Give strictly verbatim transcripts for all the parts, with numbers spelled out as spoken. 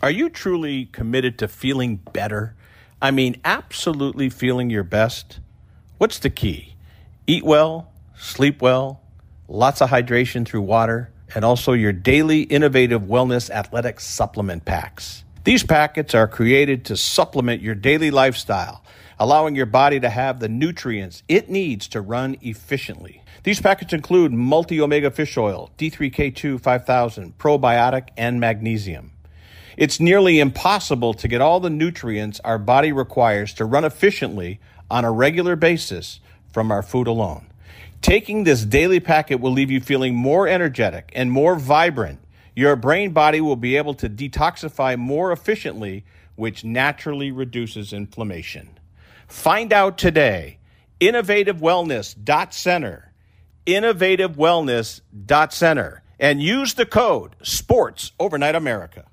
Are you truly committed to feeling better? I mean, absolutely feeling your best? What's the key? Eat well, sleep well, lots of hydration through water, and also your daily innovative wellness athletic supplement packs. These packets are created to supplement your daily lifestyle, allowing your body to have the nutrients it needs to run efficiently. These packets include multi-omega fish oil, D three K two five thousand, probiotic, and magnesium. It's nearly impossible to get all the nutrients our body requires to run efficiently on a regular basis from our food alone. Taking this daily packet will leave you feeling more energetic and more vibrant. Your brain body will be able to detoxify more efficiently, which naturally reduces inflammation. Find out today. innovative wellness dot center. innovative wellness dot center. And use the code SPORTS Overnight America.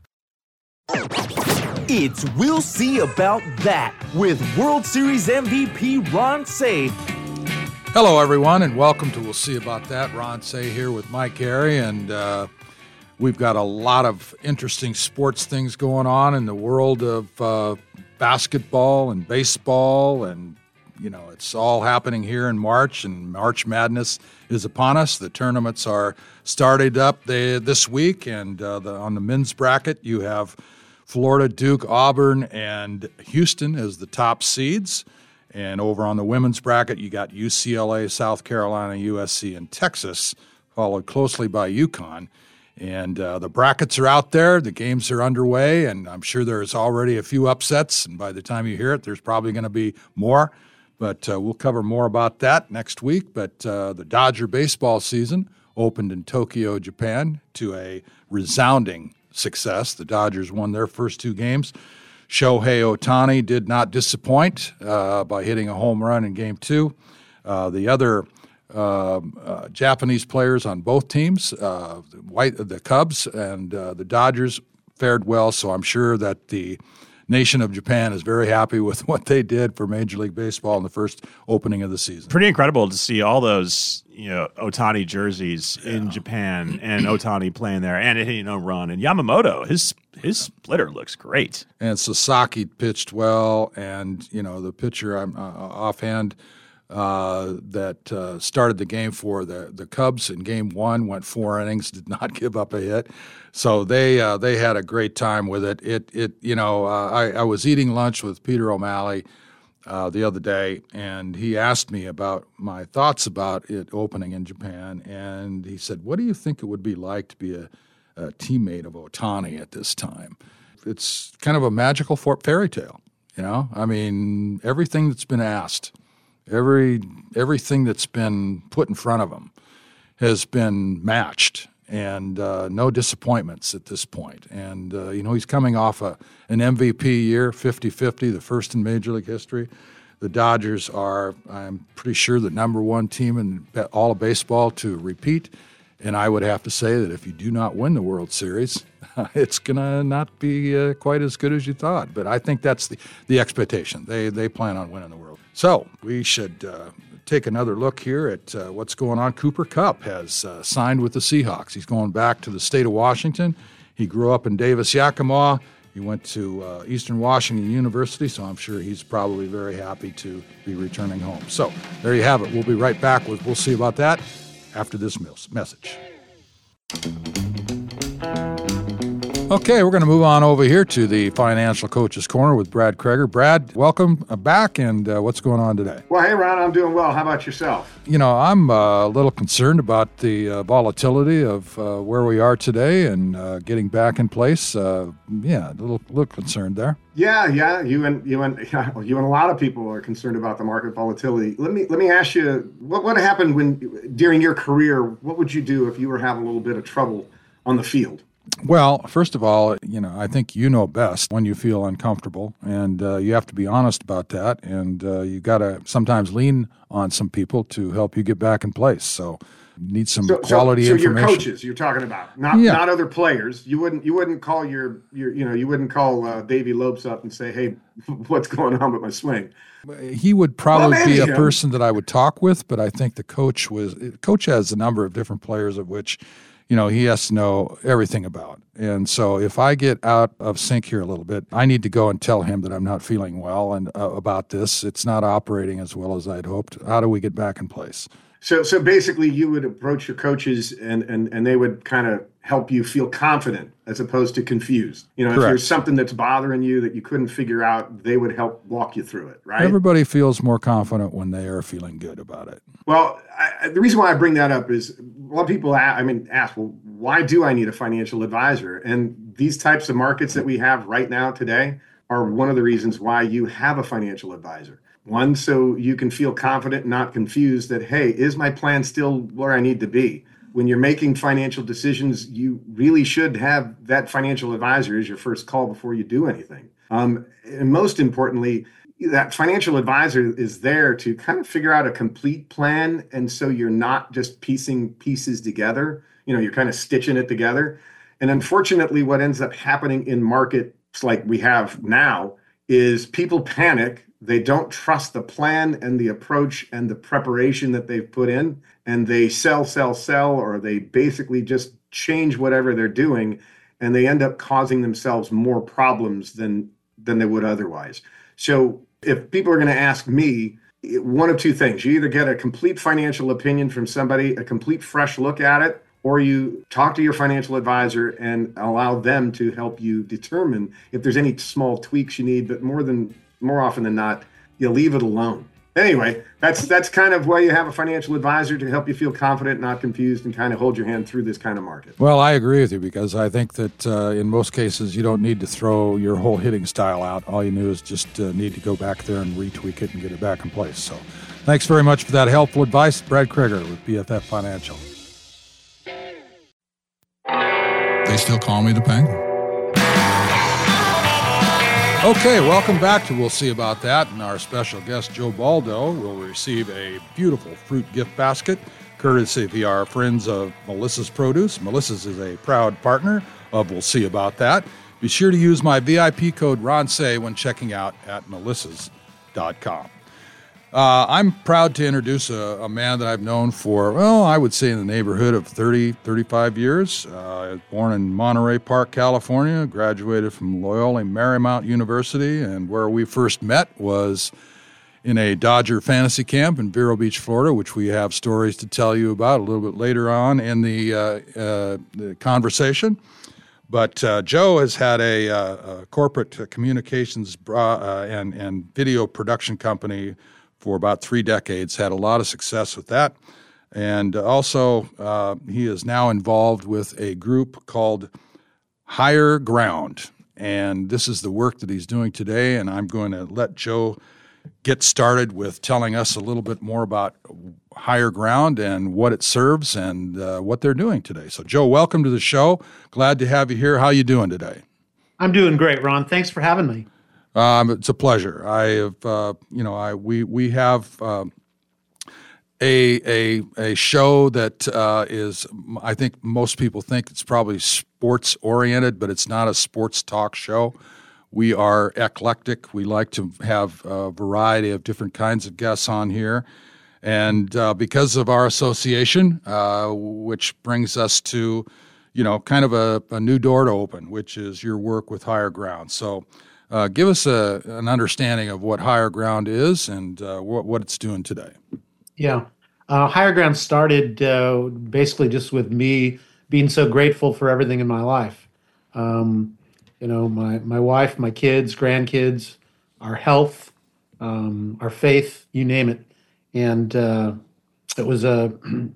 It's We'll See About That with World Series M V P Ron Cey. Hello, everyone, and welcome to We'll See About That. Ron Cey here with Mike Harry, and uh, we've got a lot of interesting sports things going on in the world of uh, basketball and baseball, and, you know, it's all happening here in March, and March Madness is upon us. The tournaments are started up they, this week, and uh, the, on the men's bracket, you have Florida, Duke, Auburn, and Houston as the top seeds. And over on the women's bracket, you got U C L A, South Carolina, U S C, and Texas, followed closely by UConn. And uh, the brackets are out there. The games are underway, and I'm sure there's already a few upsets. And by the time you hear it, there's probably going to be more. But uh, we'll cover more about that next week. But uh, the Dodger baseball season opened in Tokyo, Japan, to a resounding success. The Dodgers won their first two games. Shohei Ohtani did not disappoint uh, by hitting a home run in game two. Uh, the other uh, uh, Japanese players on both teams, uh, the, White, the Cubs and uh, the Dodgers, fared well, so I'm sure that the nation of Japan is very happy with what they did for Major League Baseball in the first opening of the season. Pretty incredible to see all those, you know, Ohtani jerseys yeah. in Japan, and Ohtani playing there and hitting a run. And Yamamoto, his his splitter looks great. And Sasaki pitched well, and, you know, the pitcher I'm uh, offhand uh, that uh, started the game for the, the Cubs in game one, went four innings, did not give up a hit. So they uh, they had a great time with it. It it you know uh, I, I was eating lunch with Peter O'Malley uh, the other day, and he asked me about my thoughts about it opening in Japan, and he said, "What do you think it would be like to be a, a teammate of Ohtani at this time?" It's kind of a magical fairy tale, you know. I mean, everything that's been asked, every everything that's been put in front of him, has been matched. And uh, no disappointments at this point. And, uh, you know, he's coming off a, an M V P year, fifty-fifty, the first in Major League history. The Dodgers are, I'm pretty sure, the number one team in all of baseball to repeat. And I would have to say that if you do not win the World Series, it's going to not be uh, quite as good as you thought. But I think that's the, the expectation. They, they plan on winning the World. So we should uh, take another look here at uh, what's going on. Cooper Kupp has uh, signed with the Seahawks. He's going back to the state of Washington. He grew up in Davis-Yakima. He went to uh, Eastern Washington University, so I'm sure he's probably very happy to be returning home. So there you have it. We'll be right back with We'll See About That after this message. Okay, we're going to move on over here to the Financial Coach's Corner with Brad Kreger. Brad, welcome back, and uh, what's going on today? Well, hey, Ron, I'm doing well. How about yourself? You know, I'm uh, a little concerned about the uh, volatility of uh, where we are today and uh, getting back in place. Uh, yeah, a little, little concerned there. Yeah, yeah. You and you and yeah, you and a lot of people are concerned about the market volatility. Let me let me ask you, what what happened when during your career? What would you do if you were having a little bit of trouble on the field? Well, first of all, you know, I think you know best when you feel uncomfortable, and uh, you have to be honest about that, and uh, you got to sometimes lean on some people to help you get back in place. So you need some so, quality so, so information. So your coaches you're talking about, not yeah. not other players. You wouldn't you wouldn't call your, your you know, you wouldn't call uh, Davey Lopes up and say, "Hey, what's going on with my swing?" He would probably well, be a him. person that I would talk with, but I think the coach was coach has a number of different players of which, you know, he has to know everything about. And so if I get out of sync here a little bit, I need to go and tell him that I'm not feeling well and uh, about this. It's not operating as well as I'd hoped. How do we get back in place? So, so basically, you would approach your coaches, and and and they would kind of help you feel confident as opposed to confused. You know, Correct. If there's something that's bothering you that you couldn't figure out, they would help walk you through it, right? Everybody feels more confident when they are feeling good about it. Well, I, the reason why I bring that up is a lot of people, I mean, ask, well, why do I need a financial advisor? And these types of markets that we have right now today are one of the reasons why you have a financial advisor. One, so you can feel confident, not confused that, hey, is my plan still where I need to be? When you're making financial decisions, you really should have that financial advisor as your first call before you do anything. Um, and most importantly, that financial advisor is there to kind of figure out a complete plan. And so you're not just piecing pieces together, you know, you're kind of stitching it together. And unfortunately, what ends up happening in markets like we have now is people panic. They don't trust the plan and the approach and the preparation that they've put in, and they sell, sell, sell, or they basically just change whatever they're doing, and they end up causing themselves more problems than than they would otherwise. So if people are going to ask me, one of two things: you either get a complete financial opinion from somebody, a complete fresh look at it, or you talk to your financial advisor and allow them to help you determine if there's any small tweaks you need, but more than more often than not, you leave it alone. Anyway, that's that's kind of why you have a financial advisor, to help you feel confident, not confused, and kind of hold your hand through this kind of market. Well, I agree with you, because I think that uh, in most cases you don't need to throw your whole hitting style out. All you do is just uh, need to go back there and retweak it and get it back in place. So thanks very much for that helpful advice. Brad Kreger with B F F Financial. They still call me the Penguin. Okay, welcome back to We'll See About That. And our special guest, Joe Baldo, will receive a beautiful fruit gift basket, courtesy of our friends of Melissa's Produce. Melissa's is a proud partner of We'll See About That. Be sure to use my V I P code RONSAY when checking out at melissas dot com. Uh, I'm proud to introduce a, a man that I've known for, well, I would say in the neighborhood of thirty, thirty-five years. Uh, I was born in Monterey Park, California, graduated from Loyola Marymount University, and where we first met was in a Dodger fantasy camp in Vero Beach, Florida, which we have stories to tell you about a little bit later on in the, uh, uh, the conversation. But uh, Joe has had a, uh, a corporate communications uh, and, and video production company for about three decades, had a lot of success with that. And also, uh, he is now involved with a group called Higher Ground. And this is the work that he's doing today. And I'm going to let Joe get started with telling us a little bit more about Higher Ground and what it serves and uh, what they're doing today. So, Joe, welcome to the show. Glad to have you here. How you doing today? I'm doing great, Ron. Thanks for having me. Um, it's a pleasure. I have, uh, you know, I we we have uh, a a a show that uh, is, I think most people think it's probably sports oriented, but it's not a sports talk show. We are eclectic. We like to have a variety of different kinds of guests on here, and uh, because of our association, uh, which brings us to, you know, kind of a, a new door to open, which is your work with Higher Ground. So. Uh, give us a, an understanding of what Higher Ground is and uh, what, what it's doing today. Yeah. Uh, Higher Ground started uh, basically just with me being so grateful for everything in my life. Um, you know, my, my wife, my kids, grandkids, our health, um, our faith, you name it. And uh, it was a,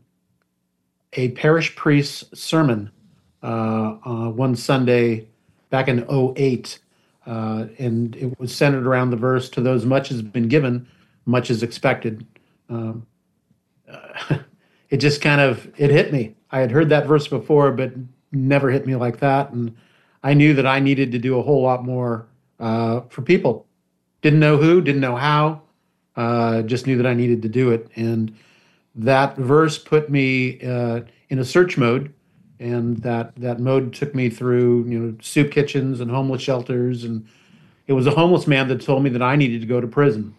a parish priest's sermon uh, uh, one Sunday back in oh eight. Uh, and it was centered around the verse, "To those much has been given, much is expected." Um, uh, it just kind of, it hit me. I had heard that verse before, but never hit me like that. And I knew that I needed to do a whole lot more uh, for people. Didn't know who, didn't know how, uh, just knew that I needed to do it. And that verse put me uh, in a search mode. And that, that mode took me through, you know, soup kitchens and homeless shelters. And it was a homeless man that told me that I needed to go to prison.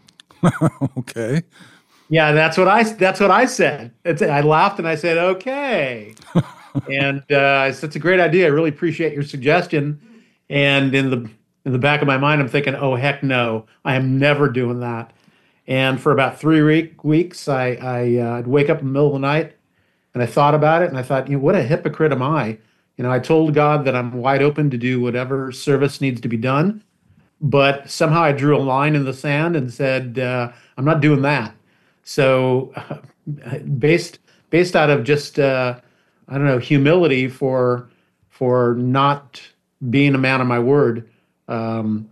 Okay. Yeah, that's what I, that's what I said. It's, I laughed and I said, okay. And uh, it's, it's a great idea. I really appreciate your suggestion. And in the in the back of my mind, I'm thinking, oh heck no, I am never doing that. And for about three week, weeks, I I uh, I'd wake up in the middle of the night and I thought about it, and I thought, you know, what a hypocrite am I? You know, I told God that I'm wide open to do whatever service needs to be done, but somehow I drew a line in the sand and said, uh, I'm not doing that. So, uh, based based out of just uh, I don't know, humility for for not being a man of my word, um,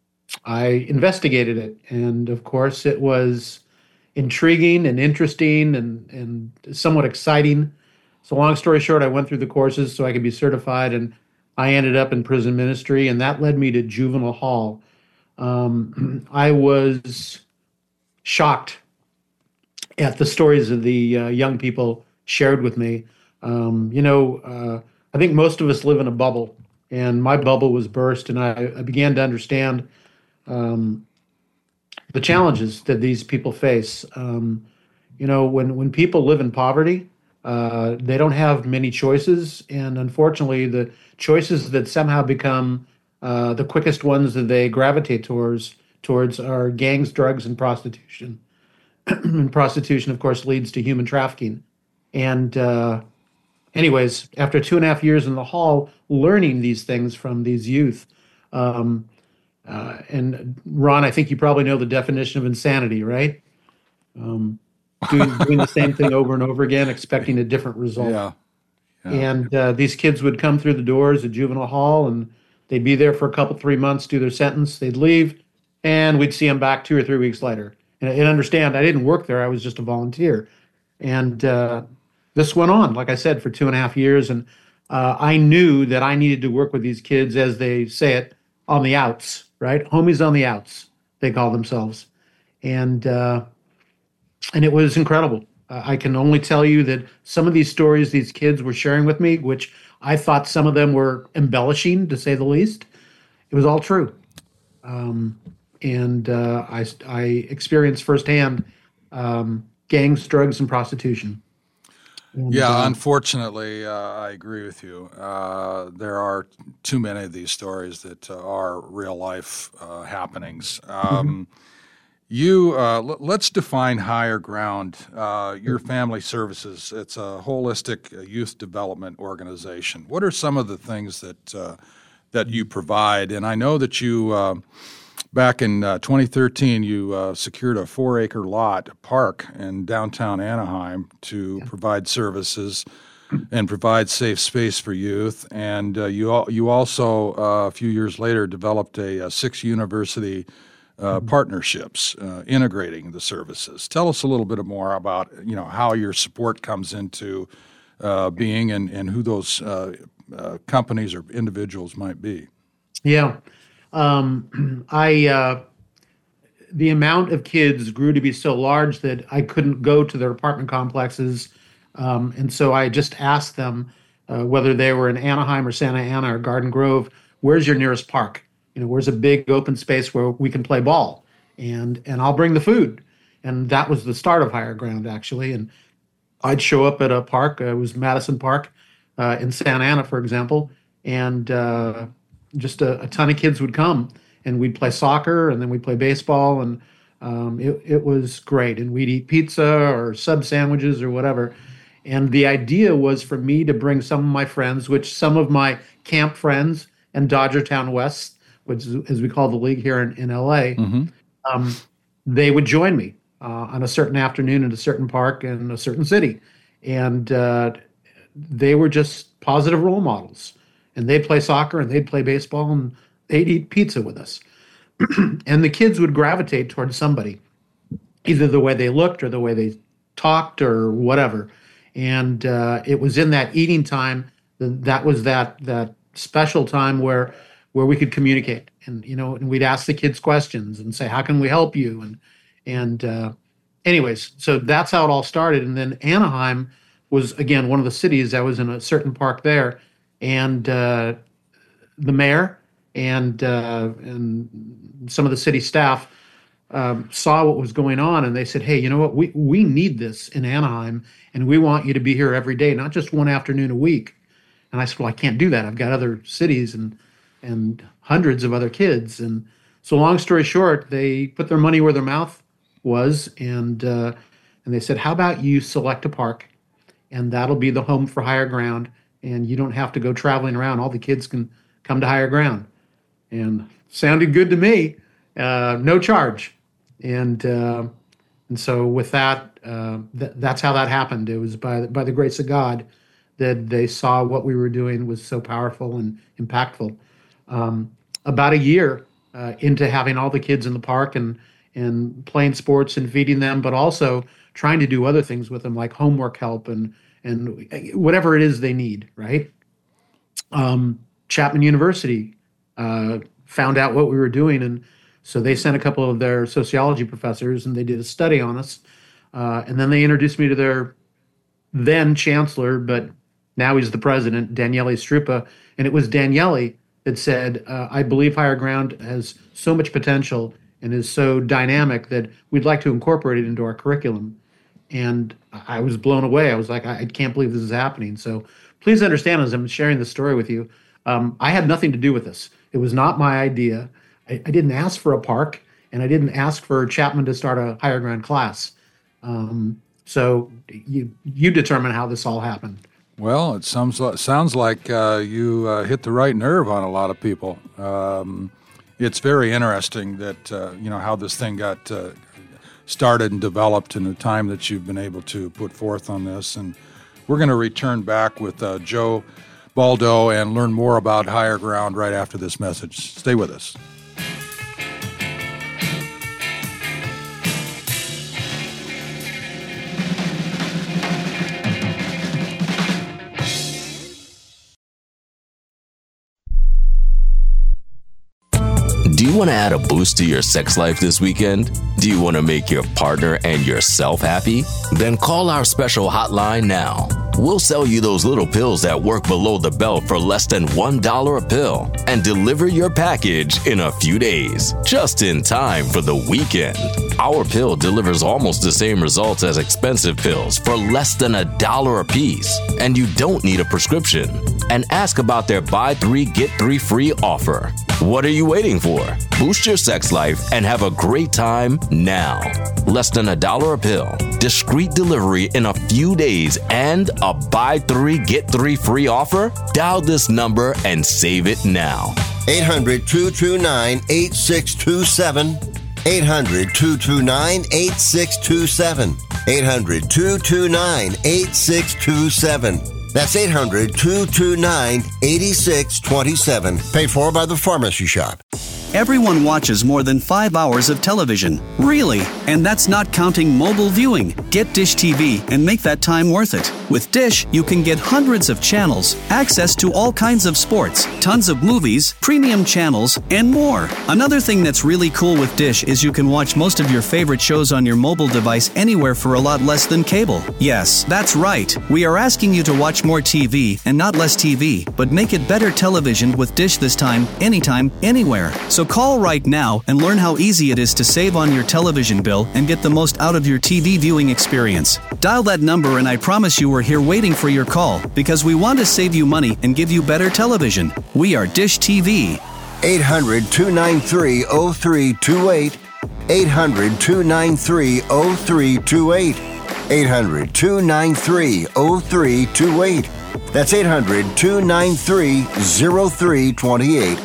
I investigated it, and of course, it was intriguing and interesting and and somewhat exciting. So, long story short, I went through the courses so I could be certified, and I ended up in prison ministry, and that led me to juvenile hall. Um, I was shocked at the stories of the uh, young people shared with me. Um, you know, uh, I think most of us live in a bubble, and my bubble was burst, and I, I began to understand um, the challenges that these people face. Um, you know, when when people live in poverty, uh, they don't have many choices, and unfortunately, the choices that somehow become uh, the quickest ones that they gravitate towards towards are gangs, drugs, and prostitution. And prostitution, of course, leads to human trafficking. And uh, anyways, after two and a half years in the hall, learning these things from these youth, um, uh, and Ron, I think you probably know the definition of insanity, right? Um, doing, doing the same thing over and over again, expecting a different result. Yeah. Yeah. And uh, these kids would come through the doors at juvenile hall, and they'd be there for a couple, three months, do their sentence, they'd leave, and we'd see them back two or three weeks later. And, and understand, I didn't work there; I was just a volunteer. And uh, this went on, like I said, for two and a half years. And uh, I knew that I needed to work with these kids, as they say it, on the outs, right? Homies on the outs, they call themselves. And uh, and it was incredible. Uh, I can only tell you that some of these stories these kids were sharing with me, which I thought some of them were embellishing, to say the least, it was all true. Um, and uh, I, I experienced firsthand um, gangs, drugs, and prostitution. And, Yeah, uh, unfortunately, uh, I agree with you. Uh, there are too many of these stories that uh, are real life uh, happenings. Um, You, uh, l- let's define Higher Ground. Uh, your family services, it's a holistic uh, youth development organization. What are some of the things that uh, that you provide? And I know that you, uh, back in uh, twenty thirteen, you uh, secured a four-acre lot, a park in downtown Anaheim to provide services and provide safe space for youth. And uh, you al- you also, uh, a few years later, developed a, a six university Uh, partnerships, uh, integrating the services. Tell us a little bit more about, you know, how your support comes into uh, being, and, and who those uh, uh, companies or individuals might be. Yeah. Um, I uh, the amount of kids grew to be so large that I couldn't go to their apartment complexes. Um, and so I just asked them, uh, whether they were in Anaheim or Santa Ana or Garden Grove, where's your nearest park? You know, where's a big open space where we can play ball? And and I'll bring the food. And that was the start of Higher Ground, actually. And I'd show up at a park. Uh, it was Madison Park uh, in Santa Ana, for example, and uh, just a, a ton of kids would come, and we'd play soccer, and then we'd play baseball, and um, it it was great. And we'd eat pizza or sub sandwiches or whatever. And the idea was for me to bring some of my friends, which some of my camp friends and Dodgertown West, which is, as we call the league here in, in L A, um, they would join me uh, on a certain afternoon in a certain park in a certain city. And uh, they were just positive role models. And they'd play soccer and they'd play baseball and they'd eat pizza with us. And the kids would gravitate towards somebody, either the way they looked or the way they talked or whatever. And uh, it was in that eating time that, that was that that special time where where we could communicate, and you know, and we'd ask the kids questions and say, "How can we help you?" And and uh, anyways, so that's how it all started. And then Anaheim was again one of the cities. I was in a certain park there, and uh, the mayor and uh, and some of the city staff um, saw what was going on, and they said, hey, you know what, we, we need this in Anaheim, and we want you to be here every day, not just one afternoon a week. And I said, well, I can't do that. I've got other cities and and hundreds of other kids. And so long story short, they put their money where their mouth was, and uh, and they said, how about you select a park, and that'll be the home for Higher Ground, and you don't have to go traveling around. All the kids can come to Higher Ground. And sounded good to me, uh, no charge. And uh, and so with that, uh, th- that's how that happened. It was by, by the grace of God that they saw what we were doing was so powerful and impactful. Um, about a year uh, into having all the kids in the park and and playing sports and feeding them, but also trying to do other things with them, like homework help and and whatever it is they need, right? Um, Chapman University uh, found out what we were doing, and so they sent a couple of their sociology professors, and they did a study on us. Uh, and then they introduced me to their then chancellor, but now he's the president, Daniele Struppa. And it was Daniele that said, uh, I believe Higher Ground has so much potential and is so dynamic that we'd like to incorporate it into our curriculum. And I was blown away. I was like, I, I can't believe this is happening. So please understand, as I'm sharing this story with you, um, I had nothing to do with this. It was not my idea. I, I didn't ask for a park, and I didn't ask for Chapman to start a Higher Ground class. Um, so you you determine how this all happened. Well, it sounds like, sounds like uh, you uh, hit the right nerve on a lot of people. Um, it's very interesting that, uh, you know, how this thing got uh, started and developed in the time that you've been able to put forth on this. And we're going to return back with uh, Joe Baldo and learn more about Higher Ground right after this message. Stay with us. Do you want to add a boost to your sex life this weekend? Do you want to make your partner and yourself happy? Then call our special hotline now. We'll sell you those little pills that work below the belt for less than one dollar a pill and deliver your package in a few days, just in time for the weekend. Our pill delivers almost the same results as expensive pills for less than a dollar a piece, and you don't need a prescription. And ask about their buy three, get three free offer. What are you waiting for? Boost your sex life and have a great time now. Less than a dollar a pill, discreet delivery in a few days, and a buy three, get three free offer? Dial this number and save it now. eight hundred, two two nine, eight six two seven. eight hundred, two two nine, eight six two seven. eight hundred, two two nine, eight six two seven. That's eight hundred, two two nine, eight six two seven. Paid for by the Pharmacy Shop. Everyone watches more than five hours of television. Really? And that's not counting mobile viewing. Get Dish T V and make that time worth it. With Dish, you can get hundreds of channels, access to all kinds of sports, tons of movies, premium channels, and more. Another thing that's really cool with Dish is you can watch most of your favorite shows on your mobile device anywhere for a lot less than cable. Yes, that's right. We are asking you to watch more T V and not less T V, but make it better television with Dish this time, anytime, anywhere. So call right now and learn how easy it is to save on your television bill and get the most out of your T V viewing experience. Dial that number and I promise you we're here waiting for your call because we want to save you money and give you better television. We are Dish T V. eight hundred, two nine three, oh three two eight. eight hundred, two nine three, oh three two eight. eight hundred, two nine three, oh three two eight. That's eight hundred, two nine three, oh three two eight.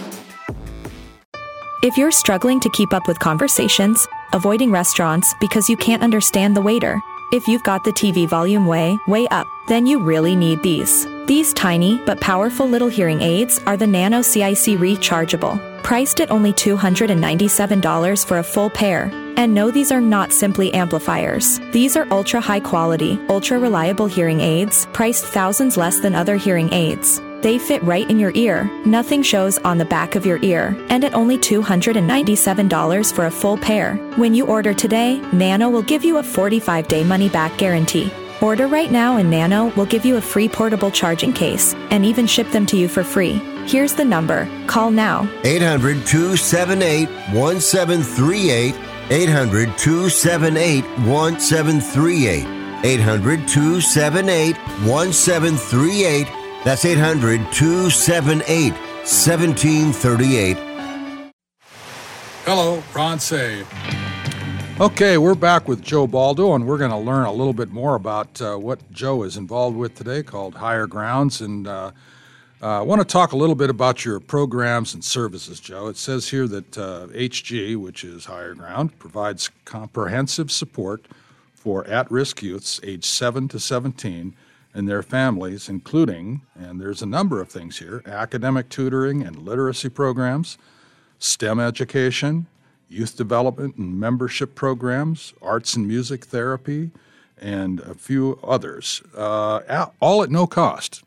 If you're struggling to keep up with conversations, avoiding restaurants because you can't understand the waiter, if you've got the T V volume way, way up, then you really need these. These tiny but powerful little hearing aids are the Nano C I C Rechargeable, priced at only two hundred ninety-seven dollars for a full pair. And no, these are not simply amplifiers. These are ultra high quality, ultra reliable hearing aids, priced thousands less than other hearing aids. They fit right in your ear, nothing shows on the back of your ear, and at only two hundred ninety-seven dollars for a full pair. When you order today, Nano will give you a forty-five day money-back guarantee. Order right now and Nano will give you a free portable charging case, and even ship them to you for free. Here's the number. Call now. eight hundred, two seven eight, one seven three eight. eight hundred, two seven eight, one seven three eight. eight hundred, two seven eight, one seven three eight. That's eight hundred, two seven eight, one seven three eight. Hello, Ron Say. Okay, we're back with Joe Baldo, and we're going to learn a little bit more about uh, what Joe is involved with today called Higher Grounds. And uh, uh, I want to talk a little bit about your programs and services, Joe. It says here that uh, H G, which is Higher Ground, provides comprehensive support for at-risk youths aged seven to seventeen and their families, including, and there's a number of things here, academic tutoring and literacy programs, STEM education, youth development and membership programs, arts and music therapy, and a few others, uh, all at no cost.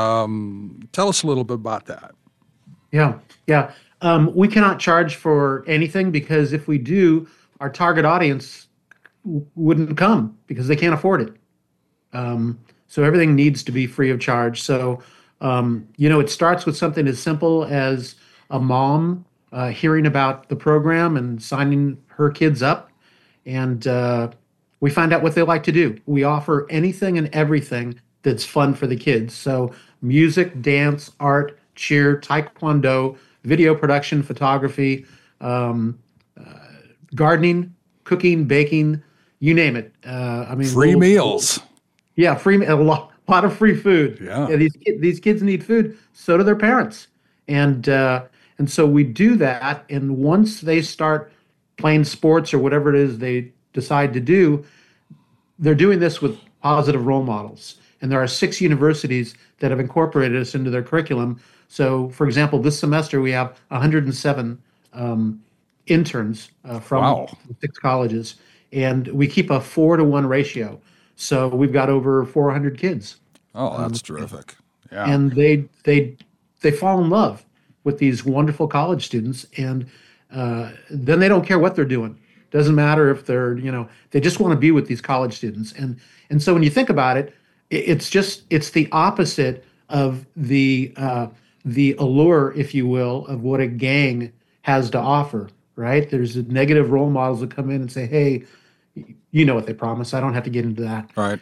Um, tell us a little bit about that. Yeah, yeah. Um, we cannot charge for anything because if we do, our target audience w- wouldn't come because they can't afford it. Um, so everything needs to be free of charge. So, um, you know, it starts with something as simple as a mom Uh, hearing about the program and signing her kids up, and uh, we find out what they like to do. We offer anything and everything that's fun for the kids. So music, dance, art, cheer, taekwondo, video production, photography, um, uh, gardening, cooking, baking, you name it. Uh, I mean, free we'll, meals. Yeah, free a lot, lot of free food. Yeah, yeah these these kids need food. So do their parents, and. Uh, And so we do that, and once they start playing sports or whatever it is they decide to do, they're doing this with positive role models. And there are six universities that have incorporated us into their curriculum. So, for example, this semester we have one hundred seven um, interns uh, from wow. six colleges, and we keep a four to one ratio. So we've got over four hundred kids. Oh, that's um, terrific! Yeah, and they they they fall in love with these wonderful college students, and uh, then they don't care what they're doing. Doesn't matter if they're, you know, they just want to be with these college students. And and so when you think about it, it's just, it's the opposite of the uh, the allure, if you will, of what a gang has to offer, right? There's negative role models that come in and say, hey, you know what they promise. I don't have to get into that. Right.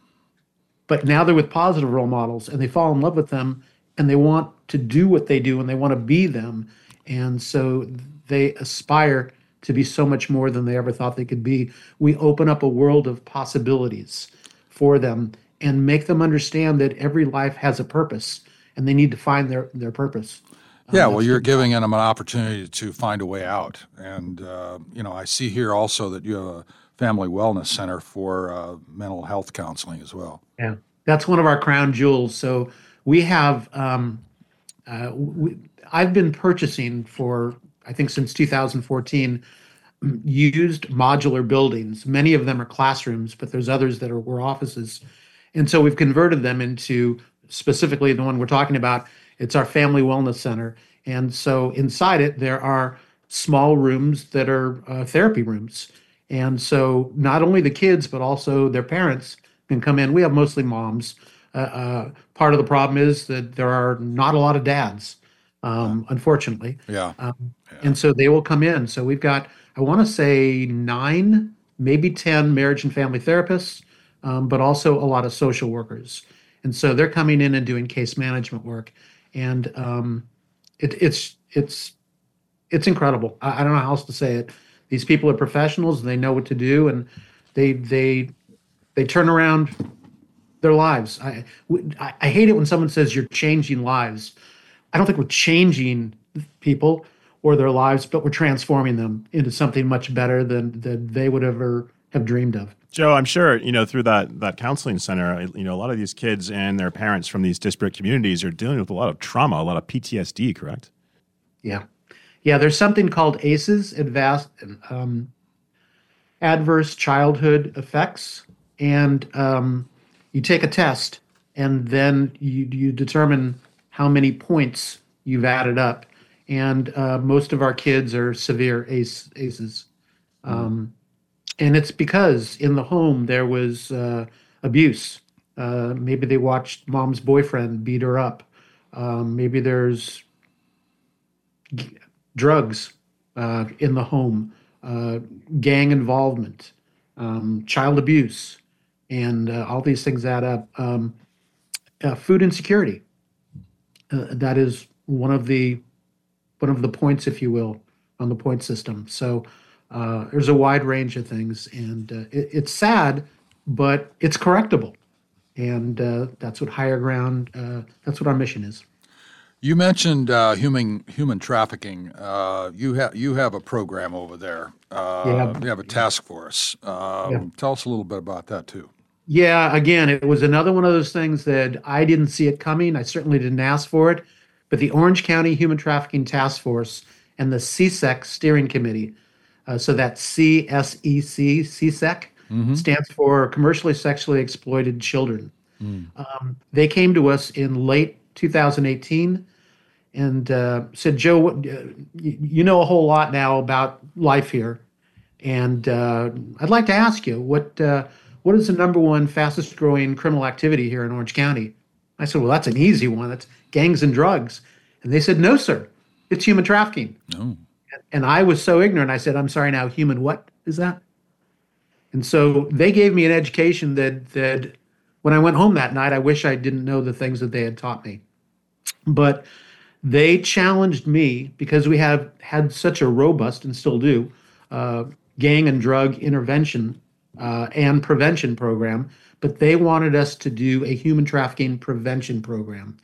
But now they're with positive role models, and they fall in love with them, and they want to do what they do, and they want to be them. And so they aspire to be so much more than they ever thought they could be. We open up a world of possibilities for them and make them understand that every life has a purpose, and they need to find their, their purpose. Yeah, um, well, you're giving them an opportunity to find a way out. And, uh, you know, I see here also that you have a family wellness center for uh, mental health counseling as well. Yeah, that's one of our crown jewels. So we have, um, uh, we, I've been purchasing for, I think since two thousand fourteen, used modular buildings. Many of them are classrooms, but there's others that are were offices. And so we've converted them into, specifically the one we're talking about, it's our family wellness center. And so inside it, there are small rooms that are uh, therapy rooms. And so not only the kids, but also their parents can come in. We have mostly moms. Uh, uh, part of the problem is that there are not a lot of dads, um, unfortunately. Yeah. Um, yeah. And so they will come in. So we've got, I want to say nine, maybe ten marriage and family therapists, um, but also a lot of social workers. And so they're coming in and doing case management work. And um, it, it's it's it's incredible. I, I don't know how else to say it. These people are professionals, and they know what to do, and they they they turn around their lives. I, I, I hate it when someone says you're changing lives. I don't think we're changing people or their lives, but we're transforming them into something much better than, than they would ever have dreamed of. Joe, I'm sure, you know, through that that counseling center, you know, a lot of these kids and their parents from these disparate communities are dealing with a lot of trauma, a lot of P T S D, correct? Yeah. Yeah, there's something called A C Es, Advanced, um, Adverse Childhood Effects, and um, you take a test, and then you, you determine how many points you've added up. And uh, most of our kids are severe A C Es. Um, and it's because in the home there was uh, abuse. Uh, maybe they watched mom's boyfriend beat her up. Um, maybe there's g- drugs uh, in the home. uh, gang involvement, um, child abuse, and uh, all these things add up. Um, uh, food insecurity. Uh, that is one of the one of the points, if you will, on the point system. So uh, there's a wide range of things, and uh, it, it's sad, but it's correctable, and uh, that's what Higher Ground. Uh, that's what our mission is. You mentioned uh, human human trafficking. Uh, you have you have a program over there. Uh, Yeah. You have a task force. Um, Yeah. Tell us a little bit about that too. Yeah, again, it was another one of those things that I didn't see it coming. I certainly didn't ask for it. But the Orange County Human Trafficking Task Force and the C S E C Steering Committee, uh, so that's C S E C, C S E C, stands for Commercially Sexually Exploited Children. Um, they came to us in late two thousand eighteen and uh, said, Joe, what, uh, you, you know a whole lot now about life here. And uh, I'd like to ask you, what uh, what is the number one fastest growing criminal activity here in Orange County? I said, well, that's an easy one. That's gangs and drugs. And they said, no, sir, it's human trafficking. No. And I was so ignorant. I said, I'm sorry now, human what is that? And so they gave me an education that, that when I went home that night, I wish I didn't know the things that they had taught me. But they challenged me because we have had such a robust, and still do, uh, gang and drug intervention uh, and prevention program, but they wanted us to do a human trafficking prevention program.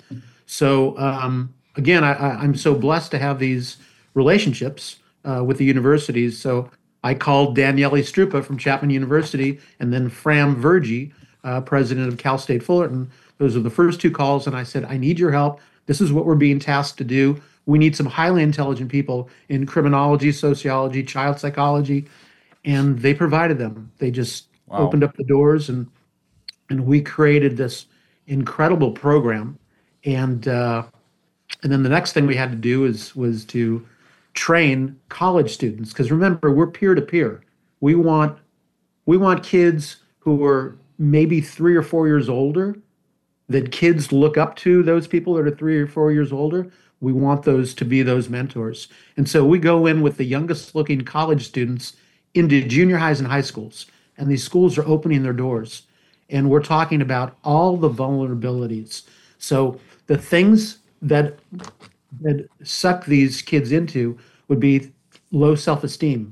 So um, again, I, I, I'm so blessed to have these relationships uh, with the universities. So I called Daniele Strupa from Chapman University, and then Fram Vergy, uh, president of Cal State Fullerton. Those are the first two calls, and I said, I need your help. This is what we're being tasked to do. We need some highly intelligent people in criminology, sociology, child psychology, and they provided them. They just Wow. opened up the doors, and and we created this incredible program. And uh, and then the next thing we had to do is was to train college students, because remember, we're peer to peer. We want we want kids who are maybe three or four years older, that kids look up to those people that are three or four years older. We want those to be those mentors. And so we go in with the youngest looking college students into junior highs and high schools. And these schools are opening their doors. And we're talking about all the vulnerabilities. So the things that that suck these kids into would be low self-esteem,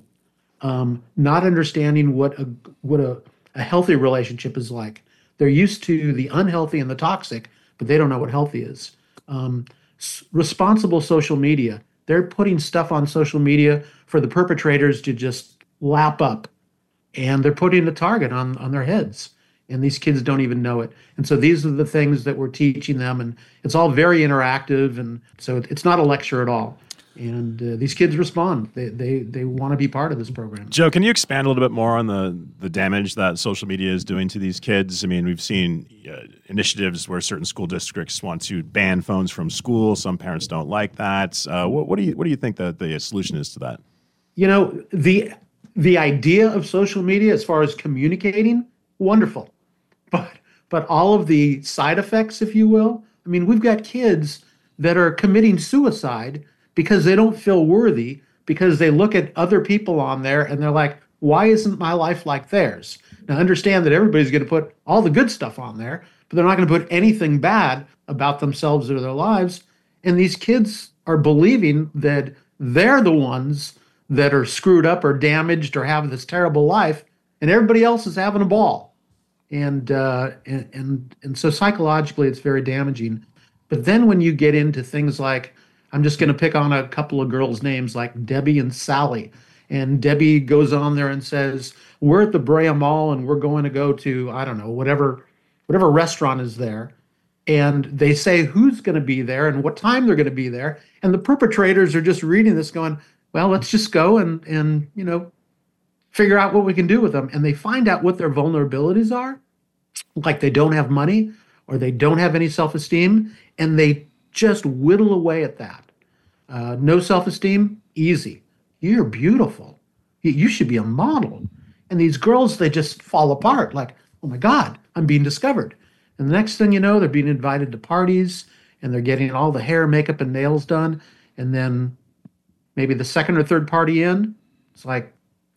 um, not understanding what a what a, a healthy relationship is like. They're used to the unhealthy and the toxic, but they don't know what healthy is. Um, s- responsible social media. They're putting stuff on social media for the perpetrators to just lap up, and they're putting a target on, on their heads. And these kids don't even know it. And so these are the things that we're teaching them, and it's all very interactive. And so it- it's not a lecture at all. And uh, these kids respond. They they they want to be part of this program. Joe, can you expand a little bit more on the, the damage that social media is doing to these kids? I mean, we've seen uh, initiatives where certain school districts want to ban phones from school. Some parents don't like that. Uh, what, what do you what do you think that the solution is to that? You know, the the idea of social media as far as communicating, wonderful. But but all of the side effects, if you will, I mean, we've got kids that are committing suicide because they don't feel worthy, because they look at other people on there and they're like, why isn't my life like theirs? Now, understand that everybody's going to put all the good stuff on there, but they're not going to put anything bad about themselves or their lives. And these kids are believing that they're the ones that are screwed up or damaged or have this terrible life, and everybody else is having a ball. And uh, and, and and so psychologically, it's very damaging. But then when you get into things like, I'm just going to pick on a couple of girls' names like Debbie and Sally. And Debbie goes on there and says, we're at the Brea Mall and we're going to go to, I don't know, whatever whatever restaurant is there. And they say who's going to be there and what time they're going to be there. And the perpetrators are just reading this going, well, let's just go and, and you know, figure out what we can do with them. And they find out what their vulnerabilities are, like they don't have money or they don't have any self-esteem, and they just whittle away at that. Uh, no self-esteem, easy. You're beautiful. You, you should be a model. And these girls, they just fall apart like, oh my God, I'm being discovered. And the next thing you know, they're being invited to parties and they're getting all the hair, makeup, and nails done. And then maybe the second or third party in, it's like,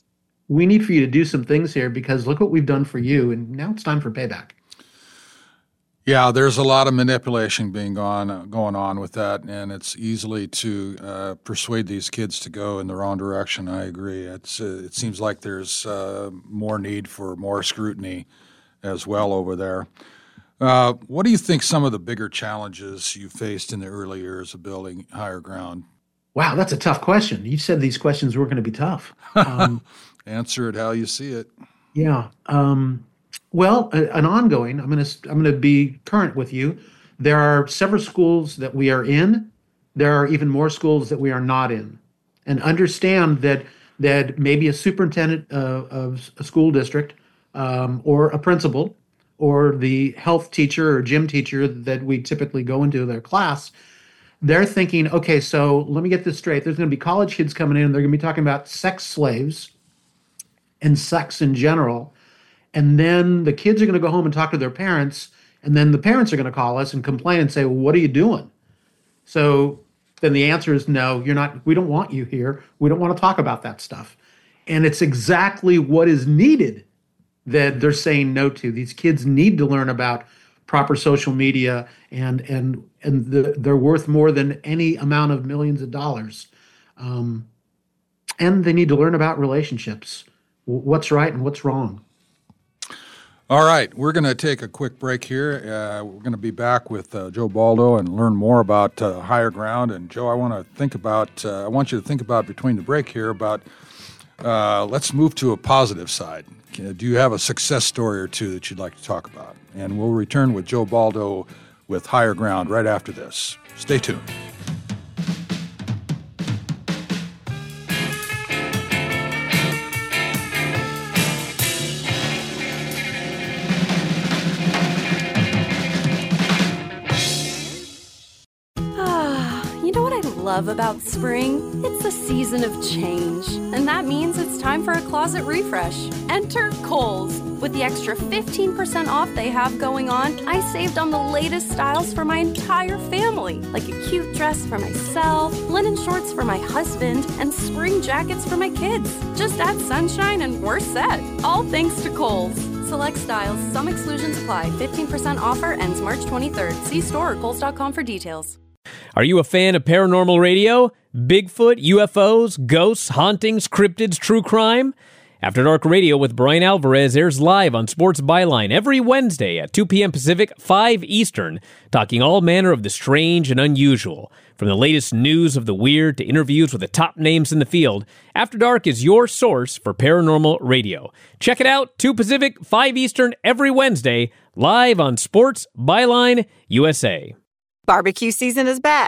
we need for you to do some things here because look what we've done for you, and now it's time for payback. Yeah, there's a lot of manipulation being gone, uh, going on with that, and it's easily to uh, persuade these kids to go in the wrong direction. I agree. It's uh, it seems like there's uh, more need for more scrutiny as well over there. Uh, what do you think some of the bigger challenges you faced in the early years of building Higher Ground? Wow, that's a tough question. You said these questions were going to be tough. Um, Answer it how you see it. Yeah. Um, well, a, an ongoing. I'm going to I'm going to be current with you. There are several schools that we are in. There are even more schools that we are not in, and understand that that maybe a superintendent uh, of a school district um, or a principal or the health teacher or gym teacher that we typically go into their class, they're thinking, okay, so let me get this straight. There's going to be college kids coming in, and they're going to be talking about sex slaves and sex in general. And then the kids are going to go home and talk to their parents, and then the parents are going to call us and complain and say, well, what are you doing? So then the answer is no, you're not, we don't want you here. We don't want to talk about that stuff. And it's exactly what is needed that they're saying no to. These kids need to learn about proper social media, and and and the, they're worth more than any amount of millions of dollars. Um, and they need to learn about relationships, what's right and what's wrong. All right, we're going to take a quick break here. Uh, we're going to be back with uh, Joe Baldo and learn more about uh, Higher Ground. And Joe, I want to think about. Uh, I want you to think about between the break here about. Uh, let's move to a positive side. Do you have a success story or two that you'd like to talk about? And we'll return with Joe Baldo with Higher Ground right after this. Stay tuned. Love about spring? It's the season of change, and that means it's time for a closet refresh. Enter Kohl's. With the extra fifteen percent off they have going on, I saved on the latest styles for my entire family, like a cute dress for myself, linen shorts for my husband, and spring jackets for my kids. Just add sunshine and we're set. All thanks to Kohl's. Select styles, some exclusions apply. fifteen percent offer ends March twenty-third. See store or kohls dot com for details. Are you a fan of paranormal radio? Bigfoot, U F Os, ghosts, hauntings, cryptids, true crime? After Dark Radio with Brian Alvarez airs live on Sports Byline every Wednesday at two p.m. Pacific, five Eastern, talking all manner of the strange and unusual. From the latest news of the weird to interviews with the top names in the field, After Dark is your source for paranormal radio. Check it out, two Pacific, five Eastern, every Wednesday, live on Sports Byline U S A. Barbecue season is back.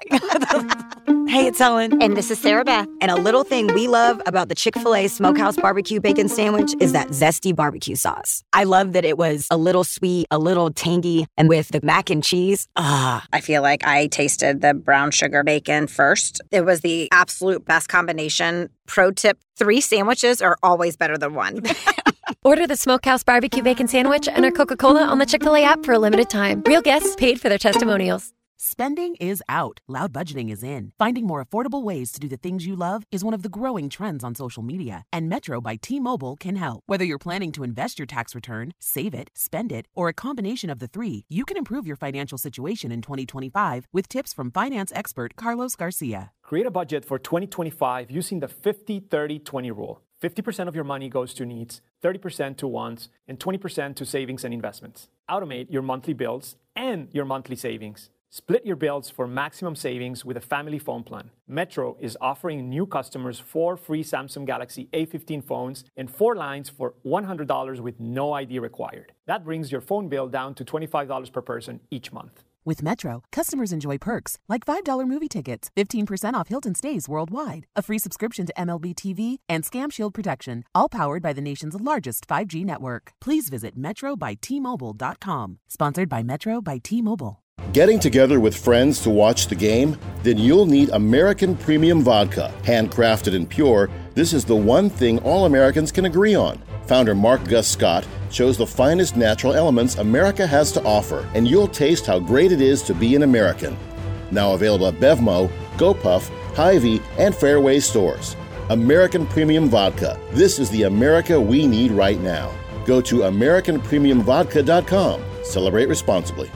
Hey, it's Ellen. And this is Sarah Beth. And a little thing we love about the Chick-fil-A Smokehouse Barbecue Bacon Sandwich is that zesty barbecue sauce. I love that it was a little sweet, a little tangy, and with the mac and cheese, ah. I feel like I tasted the brown sugar bacon first. It was the absolute best combination. Pro tip, three sandwiches are always better than one. Order the Smokehouse Barbecue Bacon Sandwich and our Coca-Cola on the Chick-fil-A app for a limited time. Real guests paid for their testimonials. Spending is out. Loud budgeting is in. Finding more affordable ways to do the things you love is one of the growing trends on social media, and Metro by T-Mobile can help. Whether you're planning to invest your tax return, save it, spend it, or a combination of the three, you can improve your financial situation in twenty twenty-five with tips from finance expert Carlos Garcia. Create a budget for twenty twenty-five using the fifty thirty twenty rule. fifty percent of your money goes to needs, thirty percent to wants, and twenty percent to savings and investments. Automate your monthly bills and your monthly savings. Split your bills for maximum savings with a family phone plan. Metro is offering new customers four free Samsung Galaxy A fifteen phones and four lines for one hundred dollars with no I D required. That brings your phone bill down to twenty-five dollars per person each month. With Metro, customers enjoy perks like five dollars movie tickets, fifteen percent off Hilton stays worldwide, a free subscription to M L B T V, and Scam Shield protection, all powered by the nation's largest five G network. Please visit metro by T Mobile dot com. Sponsored by Metro by T-Mobile. Getting together with friends to watch the game? Then you'll need American Premium Vodka. Handcrafted and pure, this is the one thing all Americans can agree on. Founder Mark Gus Scott chose the finest natural elements America has to offer, and you'll taste how great it is to be an American. Now available at Bevmo, GoPuff, Hy-Vee, and Fairway stores. American Premium Vodka. This is the America we need right now. Go to American Premium Vodka dot com. Celebrate responsibly.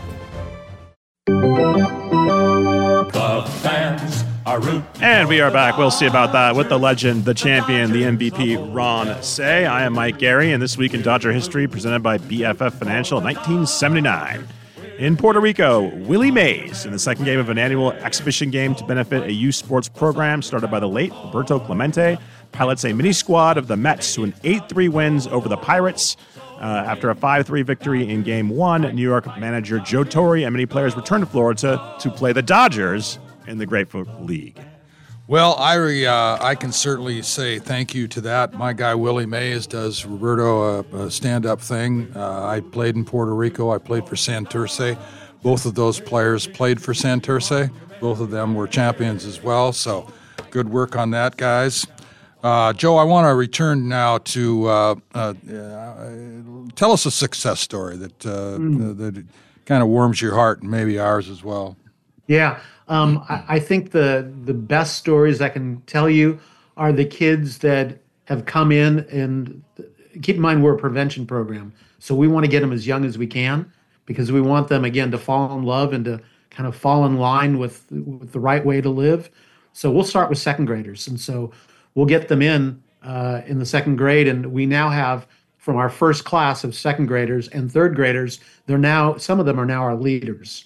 The fans are root. And we are back. We'll see about that with the legend, the champion, the M V P, Ron Cey. I am Mike Gary, and this week in Dodger history, presented by B F F Financial, nineteen seventy-nine. In Puerto Rico, Willie Mays, in the second game of an annual exhibition game to benefit a youth sports program started by the late Roberto Clemente, pilots a mini squad of the Mets to an eight three wins over the Pirates. Uh, after a five three victory in Game one, New York manager Joe Torre and many players returned to Florida to play the Dodgers in the Grapefruit League. Well, I, uh, I can certainly say thank you to that. My guy Willie Mays does Roberto a, a stand-up thing. Uh, I played in Puerto Rico. I played for Santurce. Both of those players played for Santurce. Both of them were champions as well, so good work on that, guys. Uh, Joe, I want to return now to uh, uh, uh, tell us a success story that uh, mm. that kind of warms your heart, and maybe ours as well. Yeah, um, I, I think the the best stories I can tell you are the kids that have come in, and keep in mind we're a prevention program, so we want to get them as young as we can because we want them again to fall in love and to kind of fall in line with with the right way to live. So we'll start with second graders, and so we'll get them in uh, in the second grade, and we now have from our first class of second graders and third graders. They're now some of them are now our leaders,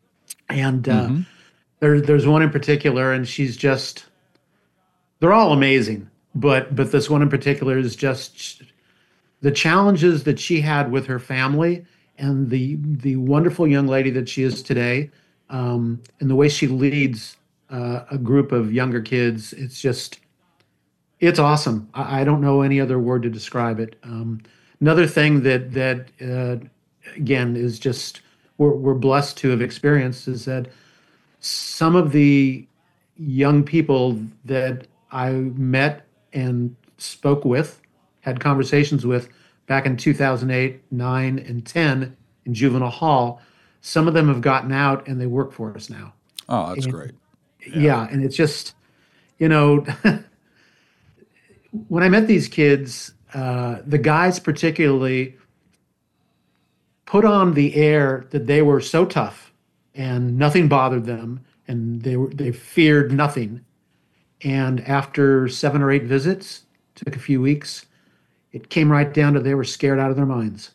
and uh, mm-hmm. there, there's one in particular, and she's just they're all amazing, but but this one in particular is just the challenges that she had with her family and the the wonderful young lady that she is today, um, and the way she leads uh, a group of younger kids. It's just. It's awesome. I, I don't know any other word to describe it. Um, another thing that that uh, again is just we're we're blessed to have experienced is that some of the young people that I met and spoke with, had conversations with back in two thousand eight, nine, and ten in juvenile hall, some of them have gotten out and they work for us now. Oh, that's and, great. Yeah. yeah, and it's just, you know. When I met these kids, uh, the guys particularly put on the air that they were so tough and nothing bothered them and they were they feared nothing. And after seven or eight visits, took a few weeks, it came right down to they were scared out of their minds.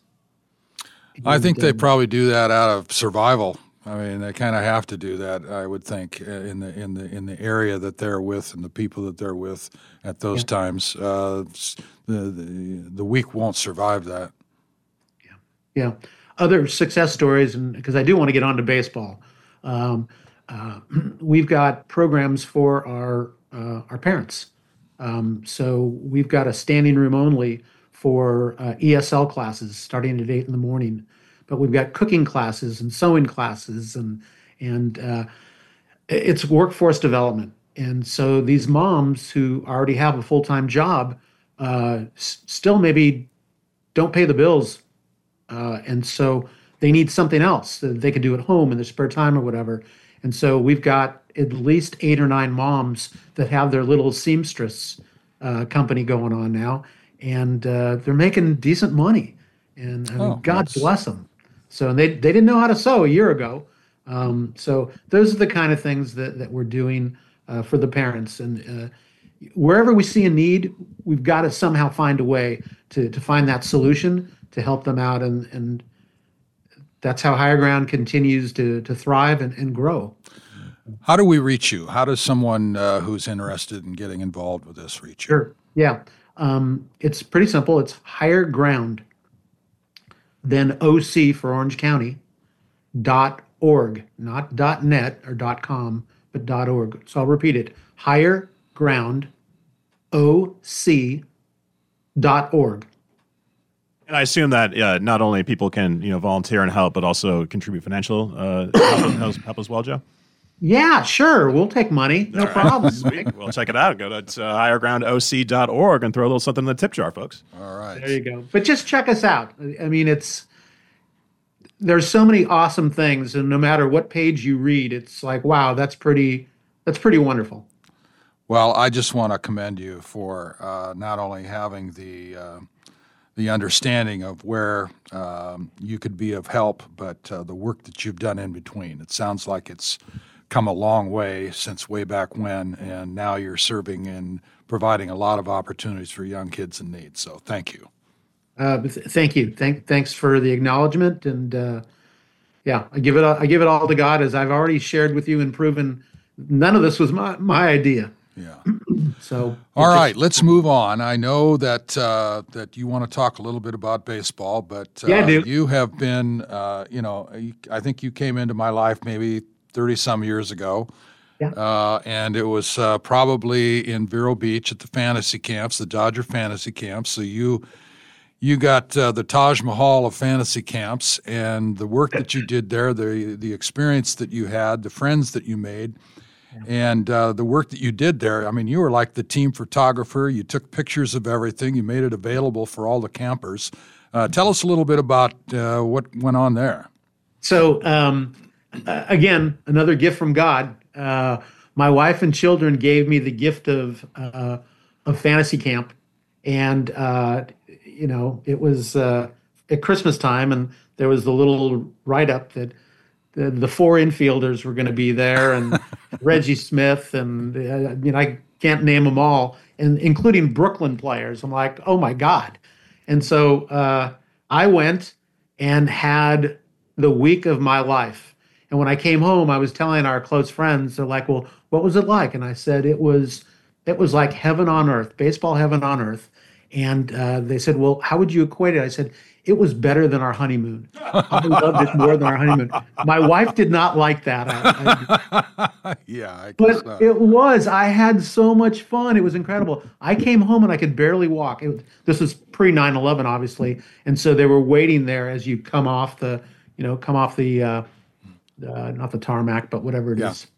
I think they probably do that out of survival. I mean, they kind of have to do that, I would think, in the in the in the area that they're with and the people that they're with at those yeah. times. Uh, the, the the weak won't survive that. Yeah, yeah. Other success stories, and because I do want to get on to baseball, um, uh, we've got programs for our uh, our parents. Um, so we've got a standing room only for uh, E S L classes starting at eight in the morning. But we've got cooking classes and sewing classes, and and uh, it's workforce development. And so these moms who already have a full-time job uh, s- still maybe don't pay the bills, uh, and so they need something else that they can do at home in their spare time or whatever. And so we've got at least eight or nine moms that have their little seamstress uh, company going on now, and uh, they're making decent money. And I mean, oh, God nice. bless them. So they, they didn't know how to sew a year ago. Um, so those are the kind of things that, that we're doing uh, for the parents. And uh, wherever we see a need, we've got to somehow find a way to, to find that solution to help them out. And, and that's how Higher Ground continues to, to thrive and, and grow. How do we reach you? How does someone uh, who's interested in getting involved with this reach you? Sure. Yeah. Um, it's pretty simple. It's Higher Ground. Then O C for Orange County, dot org, not dot net or dot com, but dot org. So I'll repeat it, Higher Ground, O C dot org. And I assume that uh, not only people can you know volunteer and help, but also contribute financial uh, help, help as well, Joe? Yeah, sure. We'll take money. No right. problem. Sweet. We'll check it out. Go to uh, higher ground O C dot org and throw a little something in the tip jar, folks. All right. There you go. But just check us out. I mean, it's there's so many awesome things, and no matter what page you read, it's like, wow, that's pretty that's pretty wonderful. Well, I just want to commend you for uh, not only having the uh, the understanding of where um, you could be of help, but uh, the work that you've done in between. It sounds like it's come a long way since way back when, and now you're serving and providing a lot of opportunities for young kids in need. So thank you. Uh, th- thank you. Thank, thanks for the acknowledgement. And uh, yeah, I give it I give it all to God, as I've already shared with you and proven none of this was my, my idea. Yeah. So all right, let's move on. I know that uh, that you want to talk a little bit about baseball, but uh, yeah, I do. you have been, uh, you know, I think you came into my life maybe thirty some years ago. Yeah. Uh, and it was uh, probably in Vero Beach at the fantasy camps, the Dodger fantasy camps. So you you got uh, the Taj Mahal of fantasy camps, and the work that you did there, the the experience that you had, the friends that you made. And uh, the work that you did there, I mean, you were like the team photographer. You took pictures of everything. You made it available for all the campers. Uh, tell us a little bit about uh, what went on there. So, um, uh, again, another gift from God. Uh, my wife and children gave me the gift of uh, of fantasy camp. And, uh, you know, it was uh, at Christmas time, and there was the little write-up that The, the four infielders were going to be there, and Reggie Smith, and uh, you know, I can't name them all, and including Brooklyn players. I'm like, oh my God. And so uh, I went and had the week of my life. And when I came home, I was telling our close friends, they're like, well, what was it like? And I said, it was, it was like heaven on earth, baseball heaven on earth. And uh, they said, well, how would you equate it? I said, it was better than our honeymoon. I loved it more than our honeymoon. My wife did not like that. I, I, yeah, I but guess it was. I had so much fun. It was incredible. I came home and I could barely walk. It, this was pre nine eleven, obviously, and so they were waiting there as you come off the, you know, come off the, uh, uh, not the tarmac, but whatever it yeah. is,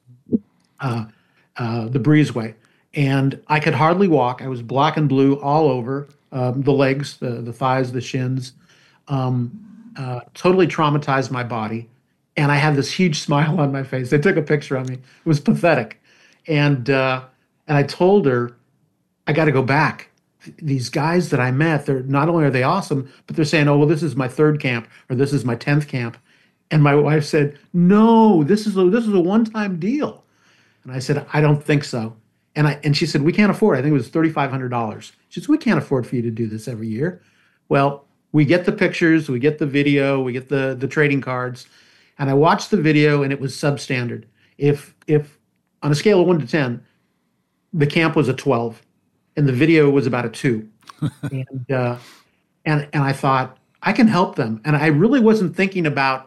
uh, uh, the breezeway. And I could hardly walk. I was black and blue all over, um, the legs, the the thighs, the shins. Um, uh, totally traumatized my body. And I had this huge smile on my face. They took a picture of me. It was pathetic. And, uh, and I told her, I got to go back. These guys that I met, they're not only are they awesome, but they're saying, oh, well, this is my third camp, or this is my tenth camp. And my wife said, no, this is a, this is a one-time deal. And I said, I don't think so. And I, and she said, we can't afford it. I think it was thirty-five hundred dollars. She said, we can't afford for you to do this every year. Well, we get the pictures, we get the video, we get the, the trading cards. And I watched the video, and it was substandard. If, if on a scale of one to ten, the camp was a twelve, and the video was about a two. and, uh, and, and I thought, I can help them. And I really wasn't thinking about